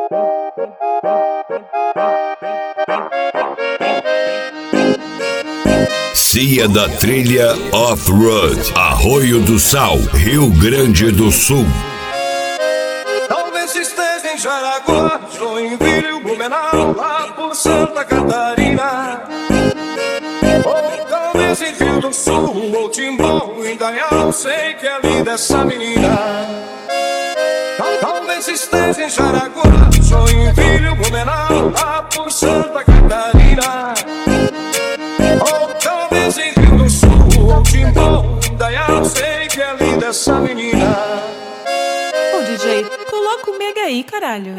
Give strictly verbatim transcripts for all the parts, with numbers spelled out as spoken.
Cia da Trilha Off-Road, Arroio do Sal, Rio Grande do Sul. Talvez esteja em Jaraguá, Joinville, Blumenau, lá por Santa Catarina. Ou talvez em Rio do Sul, ou Timbó, Indaial, sei que é linda essa menina. Talvez esteja em Jaraguá, Joinville, Blumenau, lá por Santa Catarina. Ou talvez em Rio do Sul, ou Timbó, Indaial, sei que é linda essa menina. Ô D J, coloca o mega aí, caralho.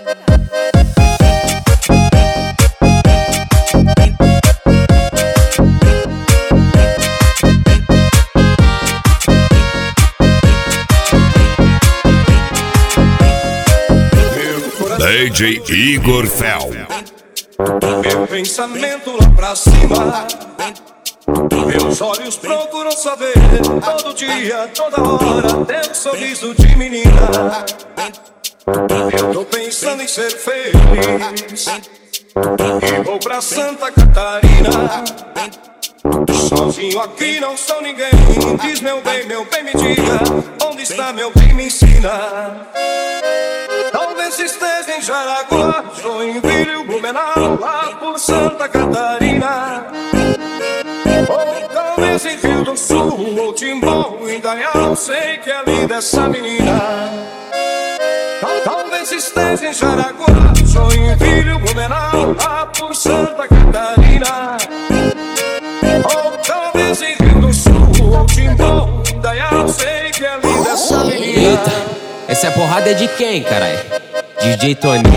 D J Igor Fel. Meu pensamento lá pra cima, meus olhos procuram saber todo dia, toda hora, teu sorriso de menina. Eu tô pensando em ser feliz e vou pra Santa Catarina. Sozinho aqui não sou ninguém. Diz meu bem, meu bem, me diga, onde está meu bem, me ensina. Talvez esteja em Jaraguá, Joinville, Blumenau, lá por Santa Catarina. Ou talvez em Rio do Sul, ou Timbó, Indaial, sei que é linda essa menina. Talvez esteja em Jaraguá, Joinville, Blumenau, lá por Santa Catarina. Ou talvez em Rio do Sul, ou Timbó, Indaial, sei que é linda essa menina. Eita, essa é porrada de quem, caralho? D J Toninho.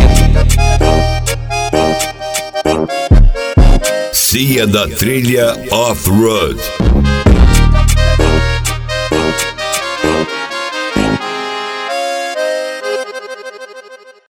Cia da Trilha Off-Road.